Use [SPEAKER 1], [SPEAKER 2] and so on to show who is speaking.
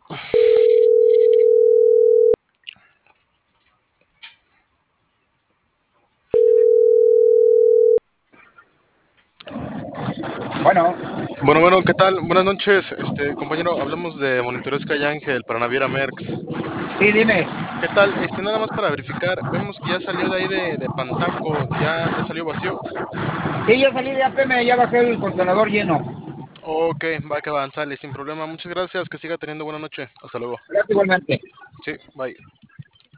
[SPEAKER 1] Bueno,
[SPEAKER 2] Bueno, ¿qué tal? Buenas noches, compañero. Hablamos de Monitoreo Sky Ángel para Naviera Merckx.
[SPEAKER 1] sí, dime.
[SPEAKER 2] ¿Qué tal? Nada más para verificar, vemos que ya salió de ahí de Pantaco, ya salió vacío.
[SPEAKER 1] Sí, ya salí de APM, ya bajé el contenedor lleno.
[SPEAKER 2] Ok, va que avanzarle sin problema. Muchas gracias, que siga teniendo buena noche. Hasta luego.
[SPEAKER 1] Gracias igualmente.
[SPEAKER 2] Sí, bye.